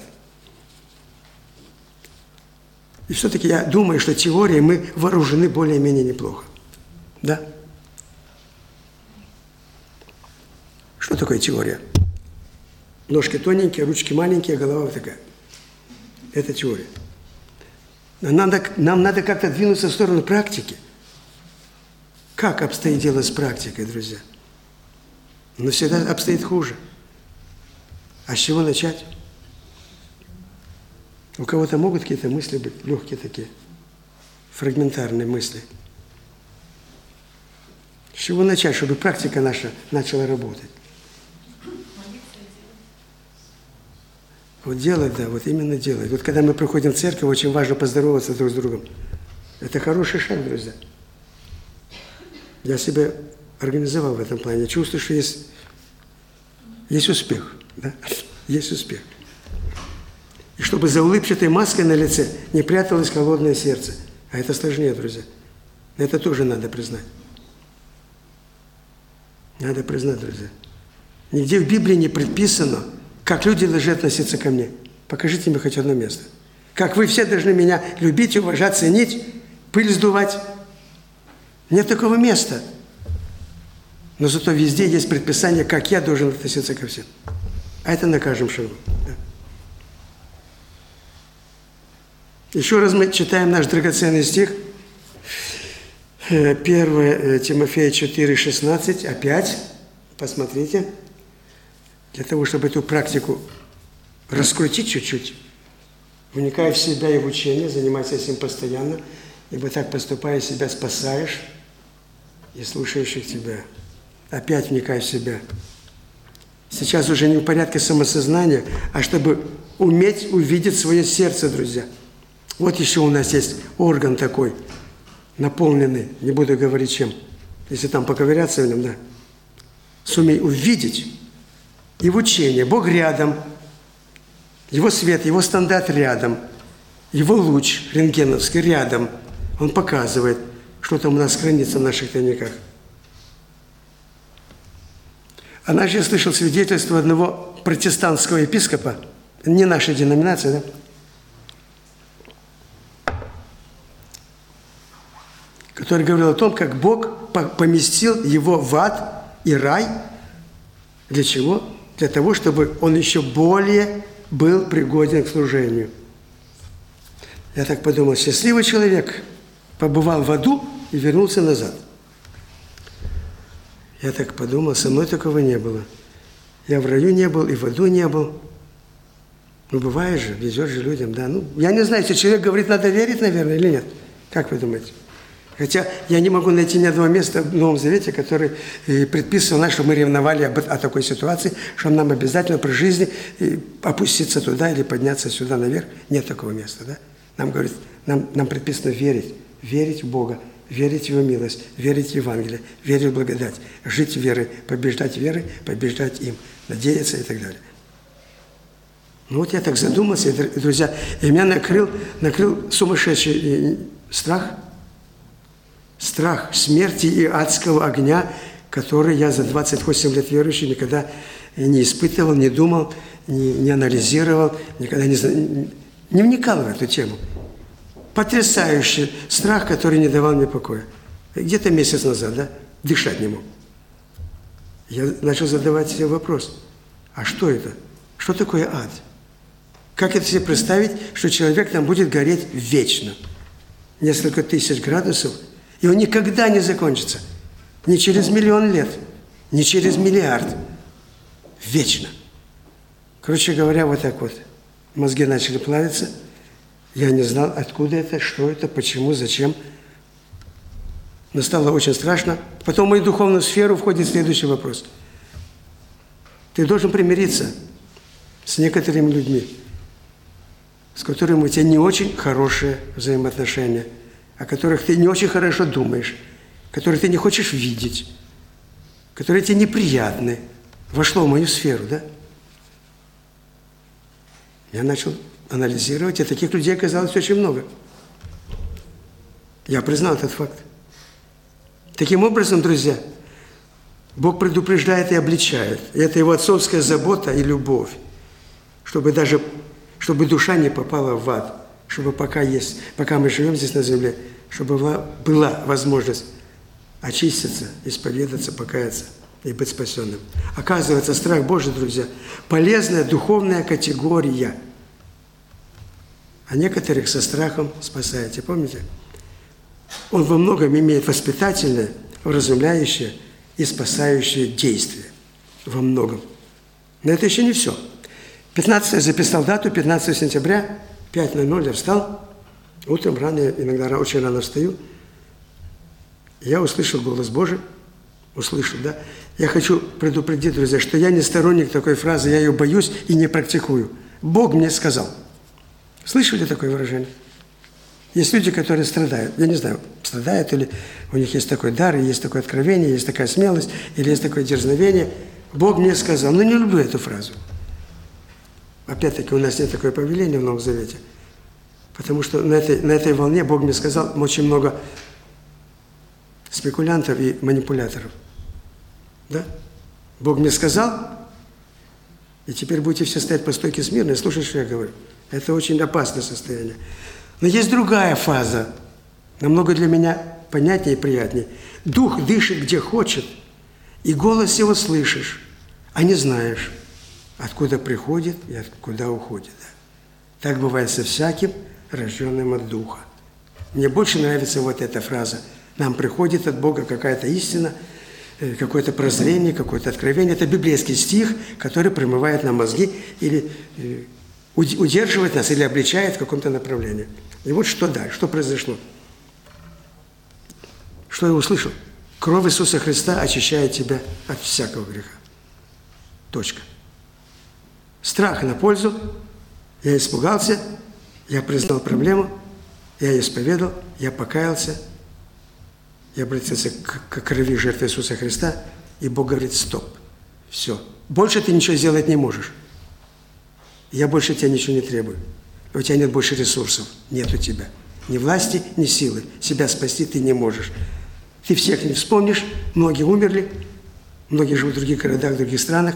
И все-таки я думаю, что теорией мы вооружены более-менее неплохо. Да? Что такое теория? Ножки тоненькие, ручки маленькие, голова вот такая. Это теория. Но нам надо как-то двинуться в сторону практики. Как обстоит дело с практикой, друзья? Но всегда обстоит хуже. А с чего начать? У кого-то могут какие-то мысли быть, легкие такие, фрагментарные мысли. С чего начать, чтобы практика наша начала работать? Вот делать, да, вот именно делать. Вот когда мы приходим в церковь, очень важно поздороваться друг с другом. Это хороший шаг, друзья. Я себя организовал в этом плане. Чувствую, что есть успех. Да? Есть успех. И чтобы за улыбчатой маской на лице не пряталось холодное сердце. А это сложнее, друзья. Это тоже надо признать. Надо признать, друзья. Нигде в Библии не предписано, как люди должны относиться ко мне. Покажите мне хоть одно место. Как вы все должны меня любить, уважать, ценить, пыль сдувать. Нет такого места. Но зато везде есть предписание, как я должен относиться ко всем. А это на каждом шагу. Да. Еще раз мы читаем наш драгоценный стих. 1 Тимофея 4,16. Опять, посмотрите. Для того, чтобы эту практику раскрутить чуть-чуть, вникай в себя и в учение, занимайся этим постоянно, ибо так поступая, себя спасаешь и слушающих тебя. Опять вникай в себя. Сейчас уже не в порядке самосознания, а чтобы уметь увидеть свое сердце, друзья. Вот еще у нас есть орган такой, наполненный, не буду говорить чем, если там поковыряться в нем, да. Сумей увидеть и в учении. Бог рядом, Его свет, Его стандарт рядом, Его луч рентгеновский рядом. Он показывает, что там у нас хранится в наших тайниках. Однажды я слышал свидетельство одного протестантского епископа, не нашей деноминации, да, который говорил о том, как Бог поместил его в ад и рай. Для чего? Для того, чтобы он еще более был пригоден к служению. Я так подумал, счастливый человек побывал в аду и вернулся назад. Я так подумал, со мной такого не было. Я в раю не был и в аду не был. Ну, бывает же, везет же людям, да. Ну, я не знаю, если человек говорит, надо верить, наверное, или нет. Как вы думаете? Хотя я не могу найти ни одного места в Новом Завете, который предписывал нам, чтобы мы ревновали о такой ситуации, что нам обязательно при жизни опуститься туда или подняться сюда наверх. Нет такого места, да? Нам говорит, нам предписано верить в Бога, верить в Его милость, верить в Евангелие, верить в благодать, жить верой, побеждать им, надеяться и так далее. Ну вот я так задумался, друзья, и меня накрыл сумасшедший страх смерти и адского огня, который я за 28 лет верующий никогда не испытывал, не думал, не анализировал, никогда не вникал в эту тему. Потрясающий страх, который не давал мне покоя. Где-то месяц назад, да, дышать не мог. Я начал задавать себе вопрос, а что это? Что такое ад? Как это себе представить, что человек там будет гореть вечно? Несколько тысяч градусов, и он никогда не закончится. Не через 1 000 000 лет, не через 1 миллиард. Вечно. Короче говоря, вот так вот. Мозги начали плавиться. Я не знал, откуда это, что это, почему, зачем. Но стало очень страшно. Потом в мою духовную сферу входит следующий вопрос. Ты должен примириться с некоторыми людьми, с которыми у тебя не очень хорошие взаимоотношения, о которых ты не очень хорошо думаешь, которых ты не хочешь видеть, которые тебе неприятны. Вошло в мою сферу, да? Я начал анализировать, и таких людей оказалось очень много. Я признал этот факт. Таким образом, друзья, Бог предупреждает и обличает. И это Его отцовская забота и любовь, чтобы душа не попала в ад, чтобы пока мы живем здесь на земле, чтобы была возможность очиститься, исповедаться, покаяться и быть спасенным. Оказывается, страх Божий, друзья, полезная духовная категория. А некоторых со страхом спасаете. Помните? Он во многом имеет воспитательное, вразумляющее и спасающее действие. Во многом. Но это еще не все. 15 я записал дату, 15 сентября, 5:00 я встал. Утром рано, иногда очень рано встаю. Я услышал голос Божий. Услышал, да? Я хочу предупредить, друзья, что я не сторонник такой фразы, я ее боюсь и не практикую. Бог мне сказал. Слышали такое выражение? Есть люди, которые страдают. Я не знаю, страдают или у них есть такой дар, есть такое откровение, есть такая смелость, или есть такое дерзновение. Бог мне сказал. Но не люблю эту фразу. Опять-таки, у нас нет такое повеления в Новом Завете. Потому что на этой волне Бог мне сказал, очень много спекулянтов и манипуляторов. Да? Бог мне сказал, и теперь будете все стоять по стойке смирно и слушать, что я говорю. Это очень опасное состояние. Но есть другая фаза, намного для меня понятнее и приятнее. Дух дышит где хочет, и голос его слышишь, а не знаешь, откуда приходит и откуда уходит. Так бывает со всяким, рожденным от Духа. Мне больше нравится вот эта фраза. Нам приходит от Бога какая-то истина, какое-то прозрение, какое-то откровение. Это библейский стих, который промывает нам мозги или удерживает нас, или обличает в каком-то направлении. И вот что дальше, что произошло. Что я услышал? Кровь Иисуса Христа очищает тебя от всякого греха. Точка. Страх на пользу. Я испугался, я признал проблему, я ее исповедал, я покаялся, я обратился к крови жертвы Иисуса Христа, и Бог говорит: стоп, все, больше ты ничего сделать не можешь. Я больше тебя ничего не требую. У тебя нет больше ресурсов, нет у тебя. Ни власти, ни силы. Себя спасти ты не можешь. Ты всех не вспомнишь, многие умерли, Многие живут в других городах, в других странах.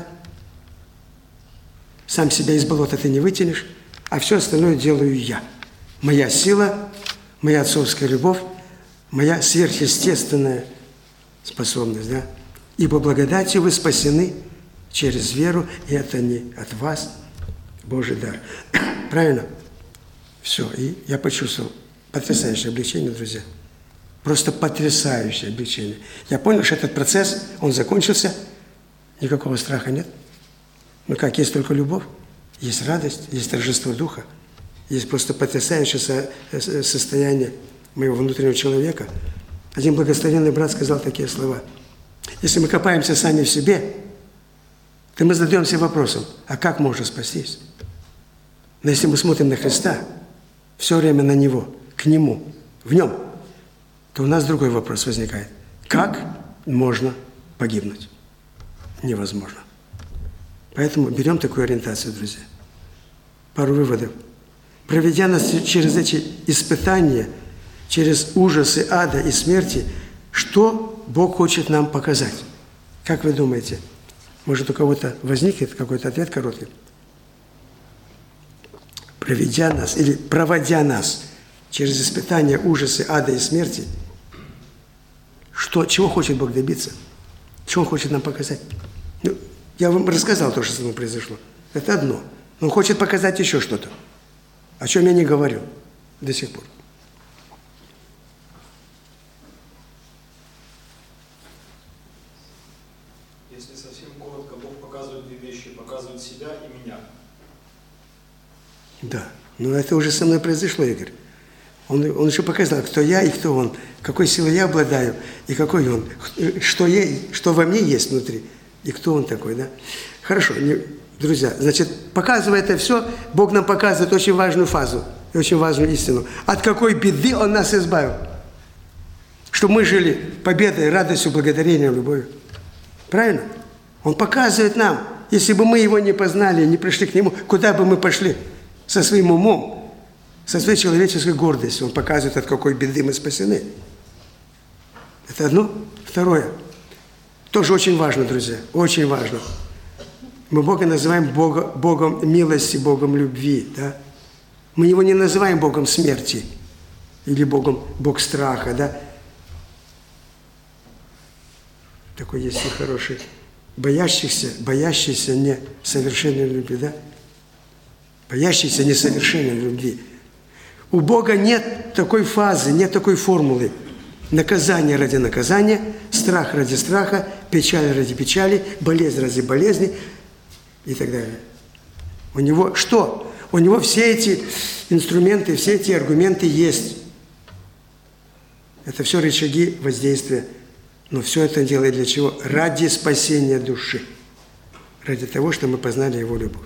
Сам себя из болота ты не вытянешь, а все остальное делаю я. Моя сила, моя отцовская любовь, моя сверхъестественная способность, да? Ибо благодатью вы спасены через веру, и это не от вас, Божий дар. Правильно? Все, и я почувствовал потрясающее облегчение, друзья. Просто потрясающее облегчение. Я понял, что этот процесс, он закончился, никакого страха нет. Ну как, есть только любовь, есть радость, есть торжество духа, есть просто потрясающее состояние моего внутреннего человека. Один благословенный брат сказал такие слова. Если мы копаемся сами в себе, то мы задаемся вопросом, а как можно спастись? Но если мы смотрим на Христа, все время на Него, к Нему, в Нем, то у нас другой вопрос возникает. Как можно погибнуть? Невозможно. Поэтому берем такую ориентацию, друзья. Пару выводов. Проведя нас через эти испытания, через ужасы ада и смерти, что Бог хочет нам показать? Как вы думаете? Может, у кого-то возникнет какой-то ответ короткий? Проведя нас или проводя нас через испытания, ужасы ада и смерти, чего хочет Бог добиться? Чего Он хочет нам показать? Ну, я вам рассказал то, что со мной произошло. Это одно. Но Он хочет показать еще что-то, о чем я не говорю до сих пор. Если совсем коротко, Бог показывает две вещи. Показывает себя и меня. Да. Но это уже со мной произошло, Игорь. Он еще показал, кто я и кто Он, какой силой я обладаю, и какой Он, что во мне есть внутри, и кто Он такой, да? Хорошо, друзья, значит, показывая это все, Бог нам показывает очень важную фазу и очень важную истину. От какой беды Он нас избавил? Чтобы мы жили победой, радостью, благодарением, любовью. Правильно? Он показывает нам, если бы мы Его не познали, не пришли к Нему, куда бы мы пошли? Со своим умом, со своей человеческой гордостью. Он показывает, от какой беды мы спасены. Это одно. Второе. Тоже очень важно, друзья. Очень важно. Мы Бога называем Богом милости, Богом любви. Да? Мы Его не называем Богом смерти. Или Бог страха. Да? Такой есть хороший. Боящийся несовершенной любви. Да? Боящийся несовершенной любви. У Бога нет такой фазы, нет такой формулы. Наказание ради наказания, страх ради страха, печаль ради печали, болезнь ради болезни и так далее. У Него что? У Него все эти инструменты, все эти аргументы есть. Это все рычаги воздействия. Но все это делает для чего? Ради спасения души. Ради того, чтобы мы познали Его любовь.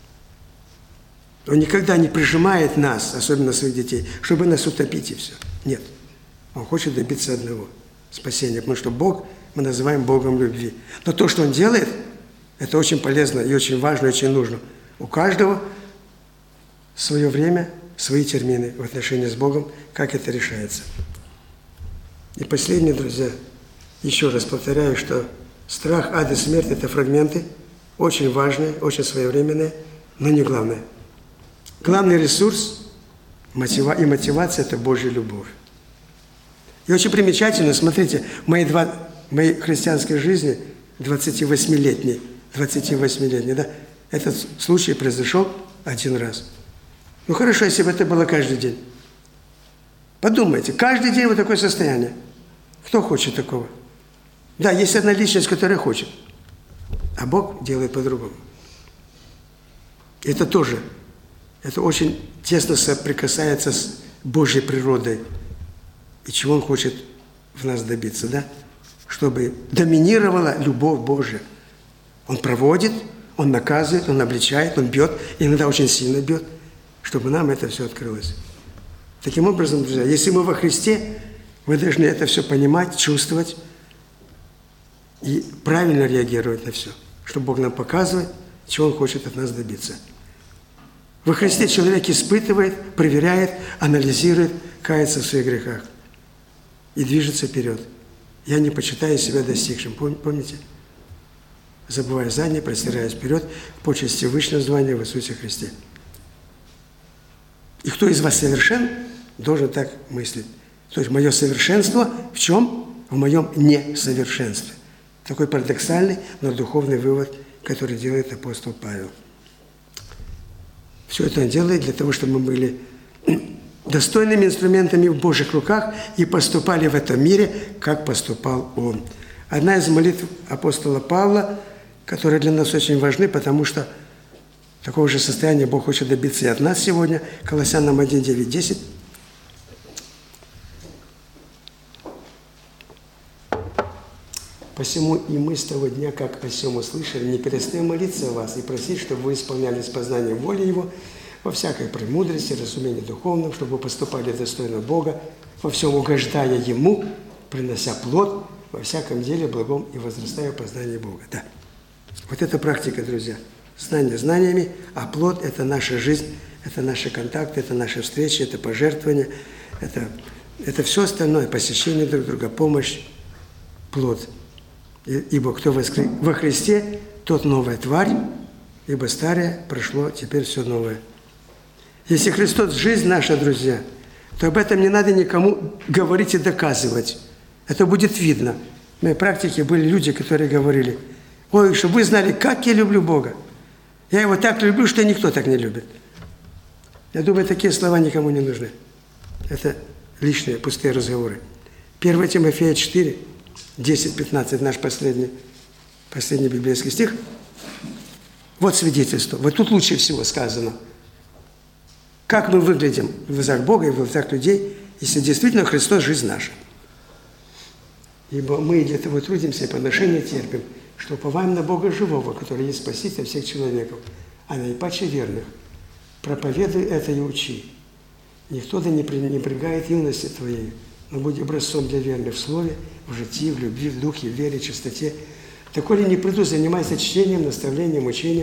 Он никогда не прижимает нас, особенно своих детей, чтобы нас утопить и все. Нет. Он хочет добиться одного – спасения. Потому что Бог мы называем Богом любви. Но то, что Он делает, это очень полезно и очень важно, и очень нужно. У каждого свое время, свои термины в отношении с Богом, как это решается. И последнее, друзья, еще раз повторяю, что страх, ад и смерть – это фрагменты, очень важные, очень своевременные, но не главное. Главный ресурс и мотивация – это Божья любовь. И очень примечательно, смотрите, в моей христианской жизни, 28-летней, да, этот случай произошел один раз. Ну хорошо, если бы это было каждый день. Подумайте, каждый день вот такое состояние. Кто хочет такого? Да, есть одна личность, которая хочет, а Бог делает по-другому. Это тоже. Это очень тесно соприкасается с Божьей природой. И чего Он хочет в нас добиться, да? Чтобы доминировала любовь Божья. Он проводит, Он наказывает, Он обличает, Он бьет, иногда очень сильно бьет, чтобы нам это все открылось. Таким образом, друзья, если мы во Христе, мы должны это все понимать, чувствовать и правильно реагировать на все, чтобы Бог нам показывает, чего Он хочет от нас добиться. Во Христе человек испытывает, проверяет, анализирует, кается в своих грехах и движется вперед. Я не почитаю себя достигшим. Помните? забывая заднее, простираясь вперед, к почести высшего звания в Иисусе Христе. И кто из вас совершен, должен так мыслить. То есть мое совершенство в чем? В моем несовершенстве. Такой парадоксальный, но духовный вывод, который делает апостол Павел. Все это он делает для того, чтобы мы были достойными инструментами в Божьих руках и поступали в этом мире, как поступал он. Одна из молитв апостола Павла, которые для нас очень важны, потому что такого же состояния Бог хочет добиться и от нас сегодня. Колоссянам 1, 9, 10. «Посему и мы с того дня, как о сем услышали, не перестаем молиться о вас и просить, чтобы вы исполнялись познанием воли Его во всякой премудрости, разумении духовном, чтобы вы поступали достойно Бога, во всем угождая Ему, принося плод во всяком деле благом и возрастая в познании Бога». Да. Вот эта практика, друзья. Знание знаниями, а плод – это наша жизнь, это наши контакты, это наши встречи, это пожертвования, это все остальное, посещение друг друга, помощь, плод. Ибо кто во Христе, тот новая тварь, ибо старое прошло, теперь все новое. Если Христос – жизнь наша, друзья, то об этом не надо никому говорить и доказывать. Это будет видно. В моей практике были люди, которые говорили: ой, чтобы вы знали, как я люблю Бога. Я Его так люблю, что никто так не любит. Я думаю, такие слова никому не нужны. Это личные, пустые разговоры. 1 Тимофея 4, 10-15, наш последний библейский стих. Вот свидетельство. Вот тут лучше всего сказано. Как мы выглядим в глазах Бога и в глазах людей, если действительно Христос – жизнь наша. Ибо мы для того трудимся и поношение терпим, что уповаем на Бога живого, который есть Спаситель всех человеков, а наипаче верных. Проповедуй это и учи. Никто да не пренебрегает юности твоей, но будь образцом для верных в слове, в житии, в любви, в духе, в вере, в чистоте. Доколе не приду, занимайся чтением, наставлением, учением,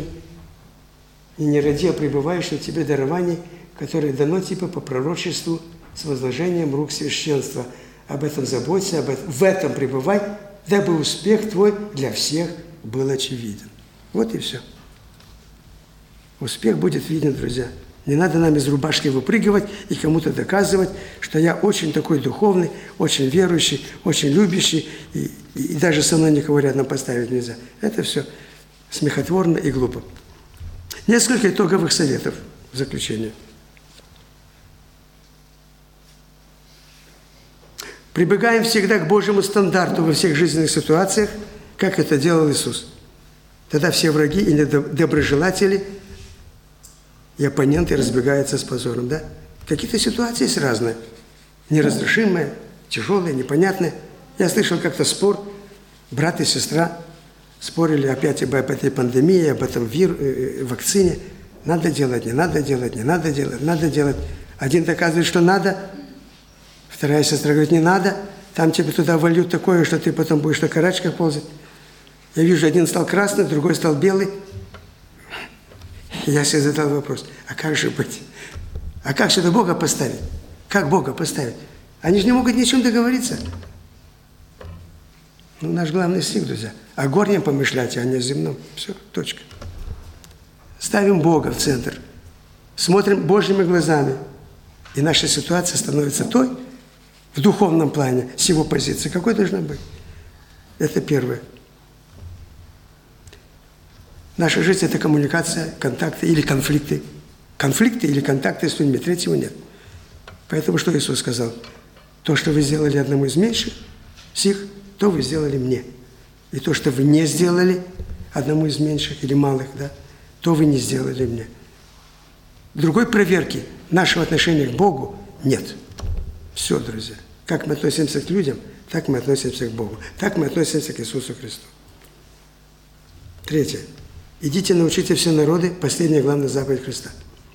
и не ради, а пребывающих тебе дарований, которое дано тебе по пророчеству с возложением рук священства. Об этом заботься, в этом пребывай, дабы успех твой для всех был очевиден. Вот и все. Успех будет виден, друзья. Не надо нам из рубашки выпрыгивать и кому-то доказывать, что я очень такой духовный, очень верующий, очень любящий, и даже со мной никого рядом поставить нельзя. Это все смехотворно и глупо. Несколько итоговых советов в заключение. Прибегаем всегда к Божьему стандарту во всех жизненных ситуациях, как это делал Иисус. Тогда все враги и недоброжелатели и оппоненты разбегаются с позором. Да? Какие-то ситуации есть разные. Неразрешимые, тяжелые, непонятные. Я слышал как-то спор, брат и сестра спорили опять об этой пандемии, об этом вакцине. Надо делать, не надо делать, не надо делать, надо делать. Один доказывает, что надо, вторая сестра говорит, не надо, там тебе туда вольют такое, что ты потом будешь на карачках ползать. Я вижу, один стал красный, другой стал белый. Я себе задал вопрос, а как же быть? А как сюда Бога поставить? Как Бога поставить? Они же не могут ни о чем договориться. Ну, наш главный стих, друзья. О горнем помышляйте, а не о земном. Все, точка. Ставим Бога в центр. Смотрим Божьими глазами. И наша ситуация становится той, в духовном плане, с его позиции, какой должна быть. Это первое. Наша жизнь – это коммуникация, контакты или конфликты. Конфликты или контакты с людьми. Третьего нет. Поэтому что Иисус сказал? То, что вы сделали одному из меньших, сих, то вы сделали мне. И то, что вы не сделали одному из меньших или малых, да, то вы не сделали мне. Другой проверки нашего отношения к Богу нет. Все, друзья. Как мы относимся к людям, так мы относимся к Богу. Так мы относимся к Иисусу Христу. Третье. Идите, научите все народы, последняя главная заповедь Христа.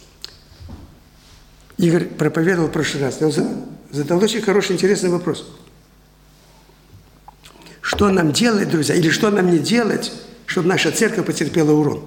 Игорь проповедовал в прошлый раз. Он задал очень хороший, интересный вопрос. Что нам делать, друзья, или что нам не делать, чтобы наша церковь потерпела урон?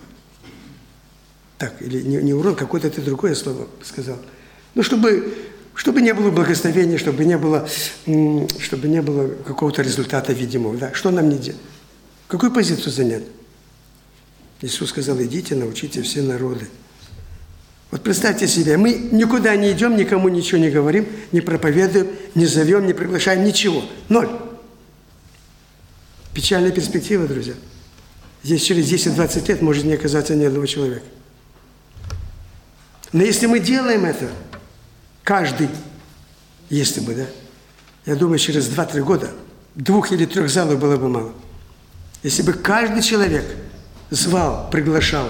Так, или не урон, какое-то ты другое слово сказал. Ну, чтобы не было благословения, чтобы не было какого-то результата видимого. Да? Что нам не делать? Какую позицию занять? Иисус сказал, идите, научите все народы. Вот представьте себе, мы никуда не идем, никому ничего не говорим, не проповедуем, не зовем, не приглашаем, ничего. Ноль. Печальная перспектива, друзья. Здесь через 10-20 лет может не оказаться ни одного человека. Но если мы делаем это, каждый, если бы, да, я думаю, через 2-3 года 2 или 3 залов было бы мало. Если бы каждый человек звал, приглашал,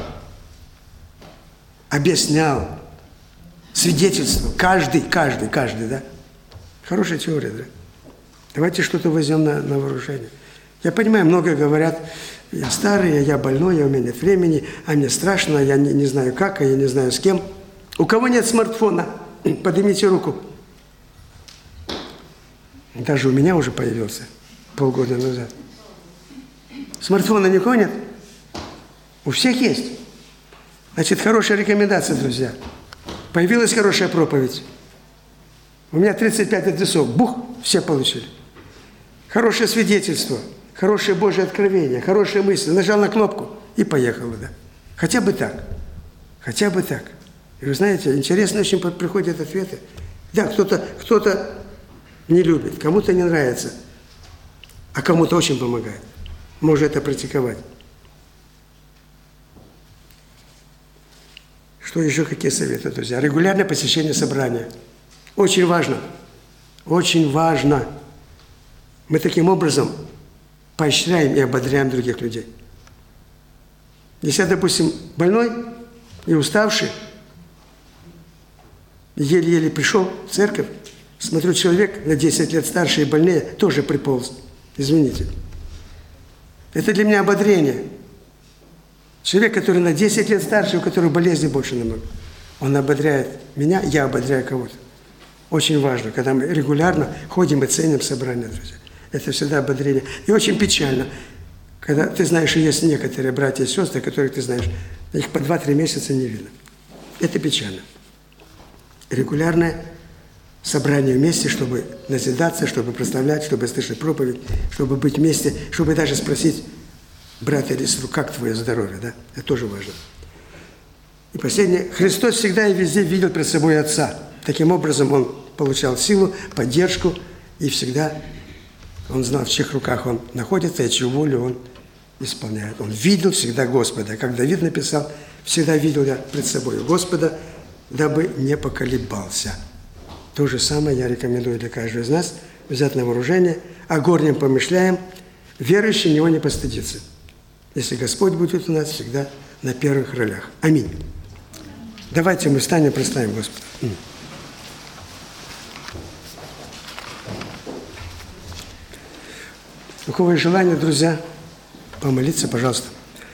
объяснял, свидетельствовал, каждый, да? Хорошая теория, да? Давайте что-то возьмем на вооружение. Я понимаю, много говорят, я старый, я больной, у меня нет времени, а мне страшно, я не знаю как, а я не знаю с кем. У кого нет смартфона, поднимите руку. Даже у меня уже появился полгода назад. Смартфона никого нет? У всех есть. Значит, хорошая рекомендация, друзья. Появилась хорошая проповедь. У меня 35 адресов. Бух, все получили. Хорошее свидетельство, хорошее Божье откровение, хорошие мысли. Нажал на кнопку и поехало, да. Хотя бы так. Хотя бы так. И вы знаете, интересно очень приходят ответы. Да, кто-то не любит, кому-то не нравится, а кому-то очень помогает. Можно это практиковать. Что еще, какие советы, друзья? Регулярное посещение собрания. Очень важно. Очень важно. Мы таким образом поощряем и ободряем других людей. Если я, допустим, больной и уставший, еле-еле пришел в церковь, смотрю, человек на 10 лет старше и больнее тоже приполз. Извините. Это для меня ободрение. Человек, который на 10 лет старше, у которого болезни больше намного, он ободряет меня, я ободряю кого-то. Очень важно, когда мы регулярно ходим и ценим собрания, друзья. Это всегда ободрение. И очень печально, когда ты знаешь, что есть некоторые братья и сестры, которых ты знаешь, их по 2-3 месяца не видно. Это печально. Регулярное собрание вместе, чтобы назидаться, чтобы прославлять, чтобы слышать проповедь, чтобы быть вместе, чтобы даже спросить брата или сестру, как твое здоровье, да? Это тоже важно. И последнее. Христос всегда и везде видел пред собой Отца. Таким образом, Он получал силу, поддержку, и всегда Он знал, в чьих руках Он находится, и чью волю Он исполняет. Он видел всегда Господа. Как Давид написал, всегда видел я пред собой Господа, дабы не поколебался. То же самое я рекомендую для каждого из нас взять на вооружение, о горнем помышляем, верующий него не постыдится. Если Господь будет у нас всегда на первых ролях. Аминь. Давайте мы встанем и прославим Господа. У кого есть желание, друзья, помолиться, пожалуйста.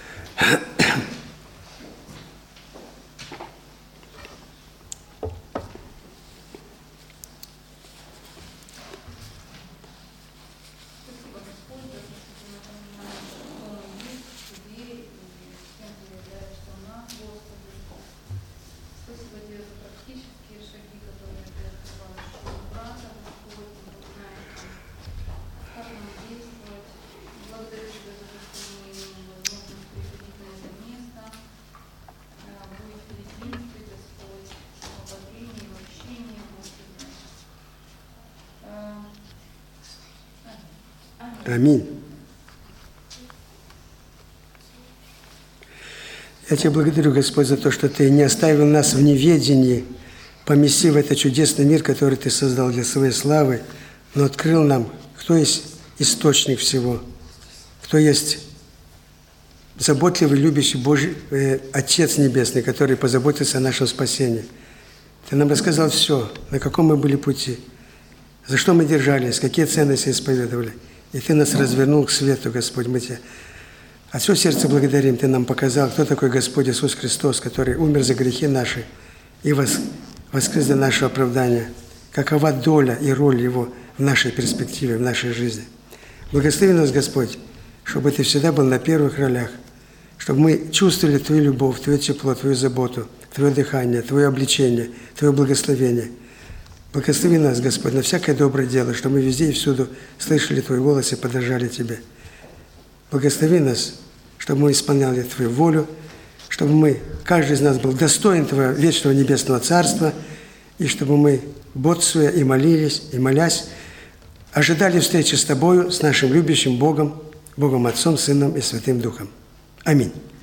Аминь. Я Тебя благодарю, Господь, за то, что Ты не оставил нас в неведении, поместив в этот чудесный мир, который Ты создал для Своей славы, но открыл нам, кто есть источник всего, кто есть заботливый, любящий Божий Отец Небесный, который позаботится о нашем спасении. Ты нам рассказал все, на каком мы были пути, за что мы держались, какие ценности исповедовали. И Ты нас развернул к свету, Господь, мы Тебя от всего сердца благодарим. Ты нам показал, кто такой Господь Иисус Христос, который умер за грехи наши и воскрес для нашего оправдания. Какова доля и роль Его в нашей перспективе, в нашей жизни. Благослови нас, Господь, чтобы Ты всегда был на первых ролях, чтобы мы чувствовали Твою любовь, Твое тепло, Твою заботу, Твое дыхание, Твое обличение, Твое благословение. Благослови нас, Господь, на всякое доброе дело, чтобы мы везде и всюду слышали Твой голос и подражали Тебе. Благослови нас, чтобы мы исполняли Твою волю, чтобы мы, каждый из нас был достоин Твоего вечного небесного Царства, и чтобы мы, бодствуя и молились, и молясь, ожидали встречи с Тобою, с нашим любящим Богом, Богом Отцом, Сыном и Святым Духом. Аминь.